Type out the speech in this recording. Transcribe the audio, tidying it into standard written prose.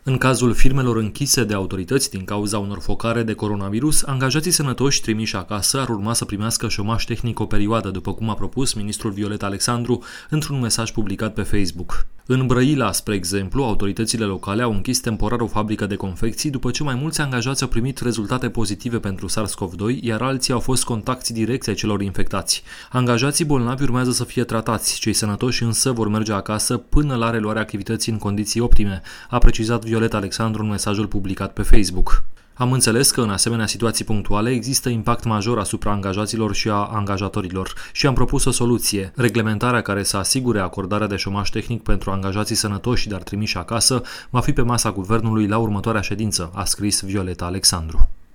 În cazul firmelor închise de autorități din cauza unor focare de coronavirus, angajații sănătoși trimiși acasă ar urma să primească șomaj tehnic o perioadă, după cum a propus ministrul Violeta Alexandru într-un mesaj publicat pe Facebook. În Brăila, spre exemplu, autoritățile locale au închis temporar o fabrică de confecții după ce mai mulți angajați au primit rezultate pozitive pentru SARS-CoV-2, iar alții au fost contacti direcți ai celor infectați. Angajații bolnavi urmează să fie tratați, cei sănătoși însă vor merge acasă până la reluarea activității în condiții optime, a precizat Violeta Alexandru în mesajul publicat pe Facebook. Am înțeles că în asemenea situații punctuale există impact major asupra angajaților și a angajatorilor și am propus o soluție. Reglementarea care să asigure acordarea de șomaj tehnic pentru angajații sănătoși, dar trimiși acasă, va fi pe masa guvernului la următoarea ședință, a scris Violeta Alexandru.